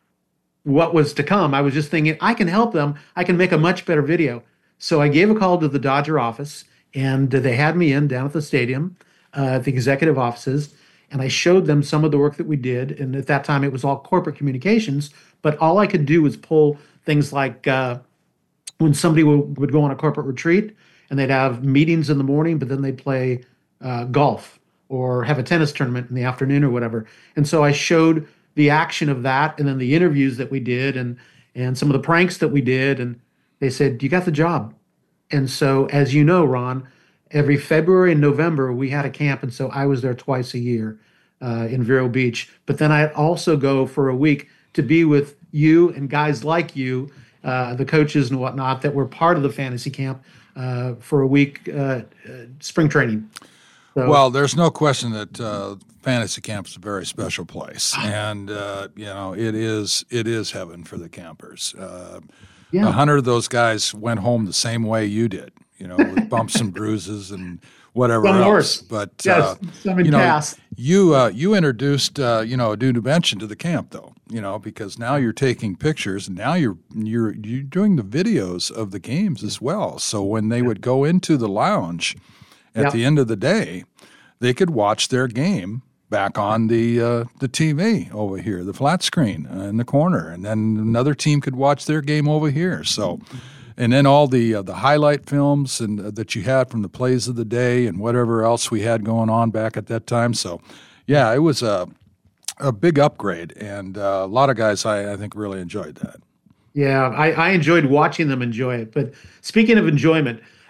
what was to come. I was just thinking, I can help them. I can make a much better video. So I gave a call to the Dodger office, and they had me in down at the stadium, uh, at the executive offices. And I showed them some of the work that we did. And at that time, it was all corporate communications. But all I could do was pull things like uh, when somebody would, would go on a corporate retreat, and they'd have meetings in the morning, but then they'd play uh, golf or have a tennis tournament in the afternoon or whatever. And so I showed the action of that, and then the interviews that we did, and and some of the pranks that we did. And they said, you got the job. And so, as you know, Ron, every February and November, we had a camp, and so I was there twice a year uh, in Vero Beach. But then I'd also go for a week to be with you and guys like you, uh, the coaches and whatnot, that were part of the fantasy camp uh, for a week, uh, uh, spring training. So, well, there's no question that uh, fantasy camp is a very special place, and uh, you know it is it is heaven for the campers. Uh, Yeah. A hundred of those guys went home the same way you did, you know, with bumps and bruises and whatever Some else. worse. But Yes, uh, some in you know, cast. you uh, you introduced uh, you know a new dimension to the camp, though, you know, because now you're taking pictures, and now you're you're you're doing the videos of the games as well. So when they would go into the lounge at Yep. the end of the day, they could watch their game back on the uh, the T V over here, the flat screen uh, in the corner, and then another team could watch their game over here. So, and then all the uh, the highlight films and uh, that you had from the plays of the day and whatever else we had going on back at that time. So, yeah, it was a a big upgrade, and uh, a lot of guys I, I think really enjoyed that. Yeah, I, I enjoyed watching them enjoy it. But speaking of enjoyment,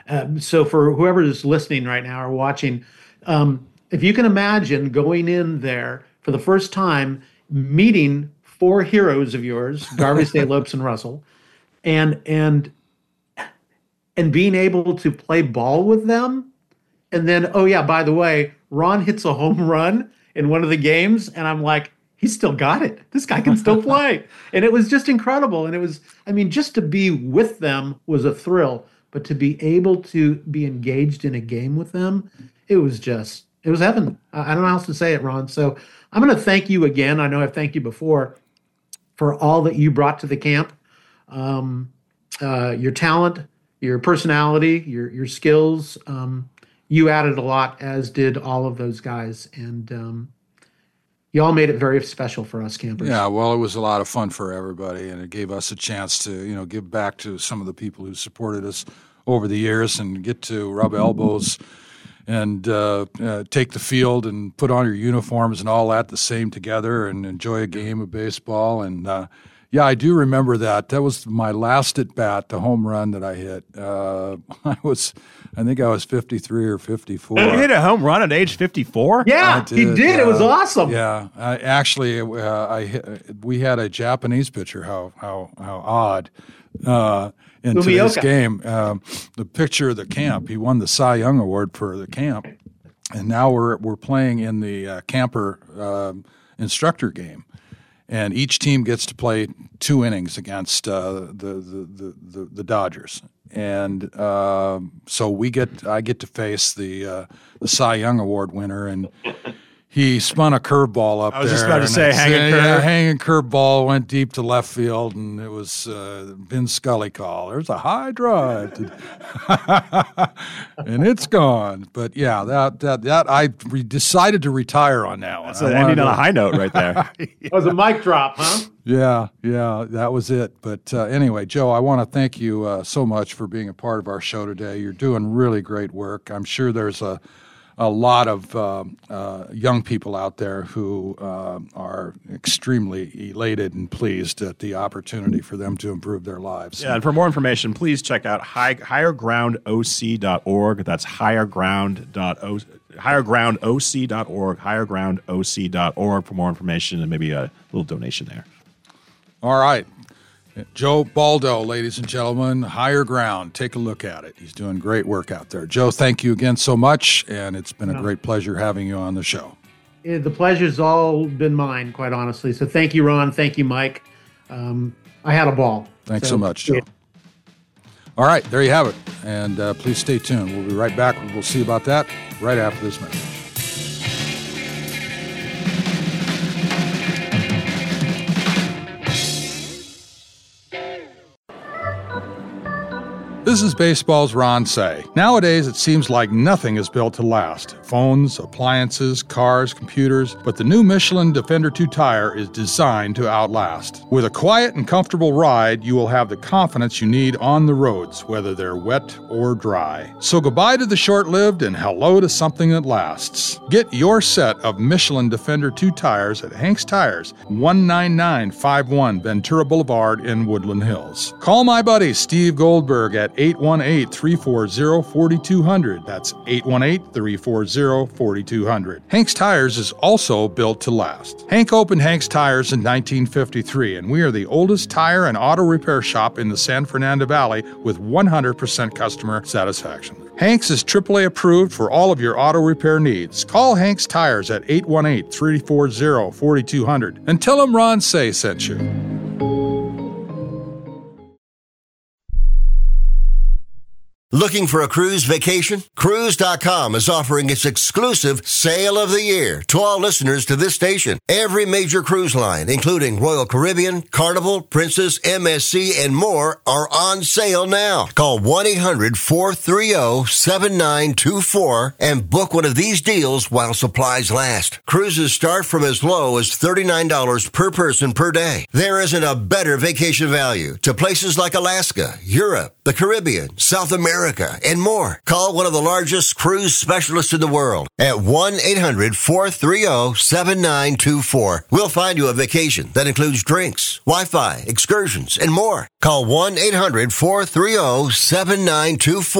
Um, so for whoever is listening right now or watching, um, if you can imagine going in there for the first time, meeting four heroes of yours, Garvey State, Lopes, and Russell, and and and being able to play ball with them, and then, oh yeah, by the way, Ron hits a home run in one of the games, and I'm like, he's still got it. This guy can still play. And it was just incredible. And it was, I mean, just to be with them was a thrill, but to be able to be engaged in a game with them, it was just, it was heaven. I don't know how else to say it, Ron. So I'm going to thank you again. I know I've thanked you before for all that you brought to the camp, um, uh, your talent, your personality, your your skills. Um, you added a lot, as did all of those guys. And um, you all made it very special for us campers. Yeah, well, it was a lot of fun for everybody, and it gave us a chance to, you know, give back to some of the people who supported us over the years and get to rub elbows and uh, uh, take the field and put on your uniforms and all that the same together and enjoy a game of baseball. And, uh, yeah, I do remember that. That was my last at bat, the home run that I hit. Uh, I was, I think I was fifty-three or fifty-four. You hit a home run at age fifty-four? Yeah, did, he did. Uh, it was awesome. Yeah, I, actually, uh, I hit, we had a Japanese pitcher. How how how odd. Uh, in Umioka. Today's game, um, the pitcher of the camp, he won the Cy Young Award for the camp, and now we're we're playing in the uh, camper um, instructor game. And each team gets to play two innings against uh, the, the, the, the the Dodgers, and uh, so we get I get to face the uh, the Cy Young Award winner, and he spun a curveball up there. I was just about to say, it's- hanging curve. yeah, hanging curveball went deep to left field, and it was uh, Vin Scully call. There's a high drive, and it's gone. But yeah, that that that I re- decided to retire on that one. That's I ending wanted on to- a high note right there. That was a mic drop, huh? Yeah, yeah, that was it. But uh, anyway, Joe, I want to thank you uh, so much for being a part of our show today. You're doing really great work. I'm sure there's a a lot of uh, uh, young people out there who uh, are extremely elated and pleased at the opportunity for them to improve their lives. Yeah, and for more information, please check out high, higher ground o c dot org. That's higherground dot o higherground o c dot org, higherground o c dot org for more information and maybe a little donation there. All right. Joe Baldo, ladies and gentlemen, Higher Ground. Take a look at it. He's doing great work out there. Joe, thank you again so much, and it's been a great pleasure having you on the show. Yeah, the pleasure's all been mine, quite honestly. So thank you, Ron. Thank you, Mike. Um, I had a ball. Thanks so, so much, Joe. Yeah. All right, there you have it. And uh, please stay tuned. We'll be right back. We'll see about that right after this message. This is baseball's Ron Say. Nowadays, it seems like nothing is built to last. Phones, appliances, cars, computers, but the new Michelin Defender two tire is designed to outlast. With a quiet and comfortable ride, you will have the confidence you need on the roads, whether they're wet or dry. So goodbye to the short-lived and hello to something that lasts. Get your set of Michelin Defender two tires at Hank's Tires, one nine nine five one Ventura Boulevard in Woodland Hills. Call my buddy Steve Goldberg at eight one eight, three four zero, four two zero zero. That's eight one eight, three four zero, four two zero zero. Hank's Tires is also built to last. Hank opened Hank's Tires in nineteen fifty-three, and we are the oldest tire and auto repair shop in the San Fernando Valley with one hundred percent customer satisfaction. Hank's is triple A approved for all of your auto repair needs. Call Hank's Tires at eight one eight, three four zero, four two zero zero and tell them Ron Say sent you. Looking for a cruise vacation? Cruise dot com is offering its exclusive Sale of the Year to all listeners to this station. Every major cruise line, including Royal Caribbean, Carnival, Princess, M S C, and more, are on sale now. Call one eight hundred, four three zero, seven nine two four and book one of these deals while supplies last. Cruises start from as low as thirty-nine dollars per person per day. There isn't a better vacation value to places like Alaska, Europe, the Caribbean, South America, and more. Call one of the largest cruise specialists in the world at one eight hundred, four three zero, seven nine two four. We'll find you a vacation that includes drinks, Wi-Fi, excursions, and more. Call one eight hundred, four three zero, seven nine two four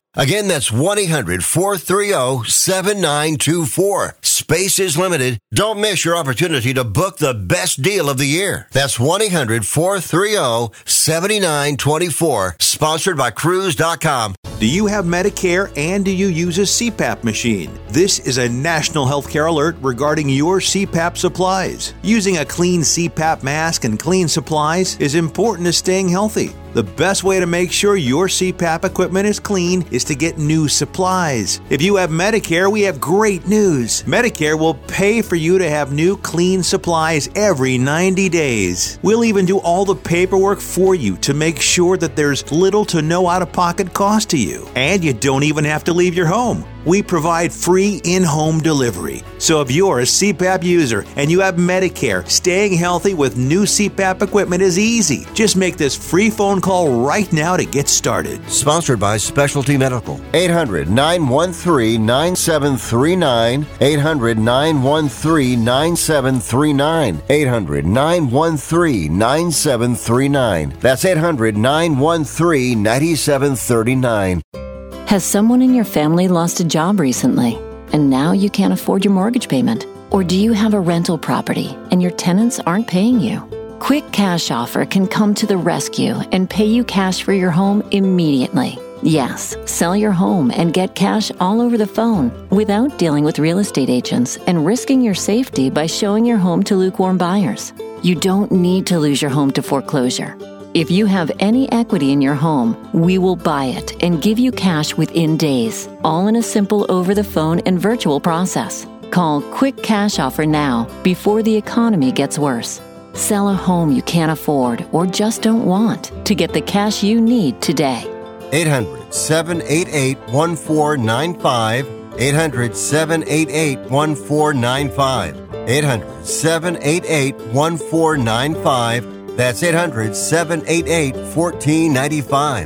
Again, that's one eight hundred four three zero seven nine two four. Space is limited. Don't miss your opportunity to book the best deal of the year. That's one eight hundred four three zero seven nine two four. Sponsored by Cruise dot com. Do you have Medicare and do you use a C PAP machine? This is a national healthcare alert regarding your C PAP supplies. Using a clean C PAP mask and clean supplies is important to staying healthy. The best way to make sure your C PAP equipment is clean is to get new supplies. If you have Medicare, we have great news. Medicare will pay for you to have new clean supplies every ninety days. We'll even do all the paperwork for you to make sure that there's little to no out-of-pocket cost to you. And you don't even have to leave your home. We provide free in-home delivery. So if you're a C PAP user and you have Medicare, staying healthy with new C PAP equipment is easy. Just make this free phone call right now to get started. Sponsored by Specialty Medical. eight hundred nine one three nine seven three nine. eight hundred nine one three nine seven three nine. eight hundred nine one three nine seven three nine. That's eight hundred nine one three nine seven three nine. Has someone in your family lost a job recently, and now you can't afford your mortgage payment? Or do you have a rental property and your tenants aren't paying you? Quick Cash Offer can come to the rescue and pay you cash for your home immediately. Yes, sell your home and get cash all over the phone without dealing with real estate agents and risking your safety by showing your home to lukewarm buyers. You don't need to lose your home to foreclosure. If you have any equity in your home, we will buy it and give you cash within days, all in a simple over-the-phone and virtual process. Call Quick Cash Offer now before the economy gets worse. Sell a home you can't afford or just don't want to get the cash you need today. eight hundred seven eight eight one four nine five. eight hundred seven eight eight one four nine five. eight hundred seven eight eight one four nine five. That's eight hundred seven eight eight one four nine five.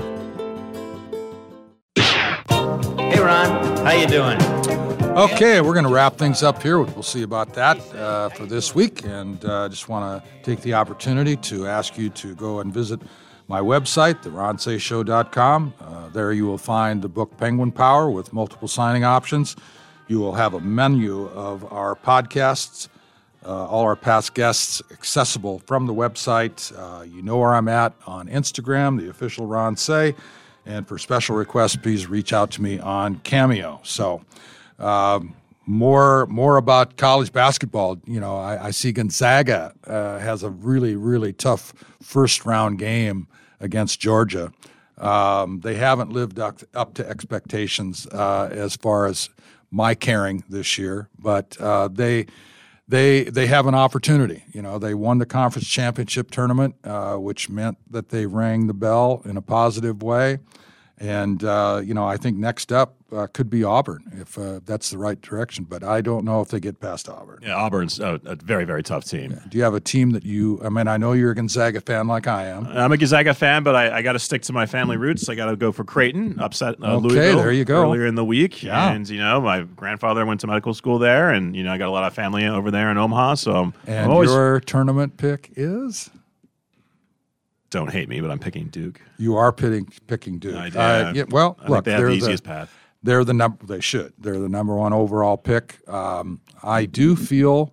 Hey, Ron. How you doing? Okay, we're going to wrap things up here. We'll see about that uh, for this week. And I uh, just want to take the opportunity to ask you to go and visit my website, the ron say show dot com. Uh, there you will find the book Penguin Power with multiple signing options. You will have a menu of our podcasts. Uh, all our past guests accessible from the website. Uh, you know where I'm at on Instagram, the official Ron Say. And for special requests, please reach out to me on Cameo. So um, more more about college basketball. You know, I, I see Gonzaga uh, has a really, really tough first-round game against Georgia. Um, they haven't lived up, up to expectations uh, as far as my caring this year, but uh, they – They they have an opportunity. You know, they won the conference championship tournament, uh, which meant that they rang the bell in a positive way. And, uh, you know, I think next up uh, could be Auburn, if uh, that's the right direction. But I don't know if they get past Auburn. Yeah, Auburn's a, a very, very tough team. Yeah. Do you have a team that you – I mean, I know you're a Gonzaga fan like I am. I'm a Gonzaga fan, but I, I got to stick to my family roots. I got to go for Creighton, upset uh, okay, Louisville there you go. earlier in the week. Yeah. And, you know, my grandfather went to medical school there, and, you know, I got a lot of family over there in Omaha. So I'm and always, your tournament pick is? Don't hate me, but I'm picking Duke. You are picking picking Duke. I, uh, yeah, well, I look, think they have they're the easiest path. They're the number. They should. They're the number one overall pick. Um, I do feel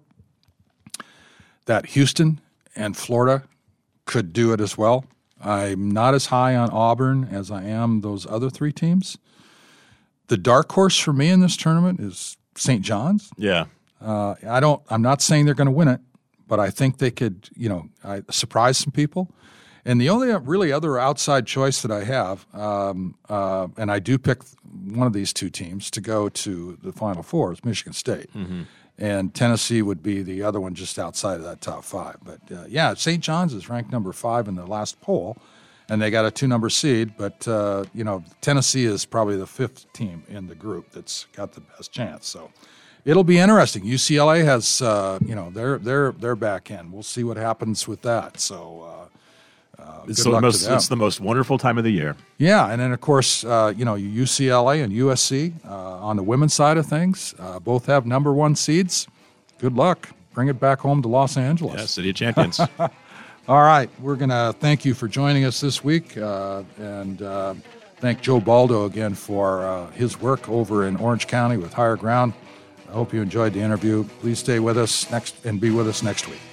that Houston and Florida could do it as well. I'm not as high on Auburn as I am those other three teams. The dark horse for me in this tournament is Saint John's. Yeah. Uh, I don't. I'm not saying they're going to win it, but I think they could, you know, I, surprise some people. And the only really other outside choice that I have, um, uh, and I do pick one of these two teams to go to the Final Four, is Michigan State. Mm-hmm. And Tennessee would be the other one just outside of that top five. But, uh, yeah, Saint John's is ranked number five in the last poll, and they got a two-number seed. But, uh, you know, Tennessee is probably the fifth team in the group that's got the best chance. So it'll be interesting. U C L A has, uh, you know, they're, they're, they're back in. We'll see what happens with that. So, uh, Uh, it's, good the luck most, to them. it's the most wonderful time of the year. Yeah, and then, of course, uh, you know, U C L A and U S C uh, on the women's side of things, uh, both have number one seeds. Good luck. Bring it back home to Los Angeles. Yeah, City of Champions. All right, we're going to thank you for joining us this week, uh, and uh, thank Joe Baldo again for uh, his work over in Orange County with Higher Ground. I hope you enjoyed the interview. Please stay with us next and be with us next week.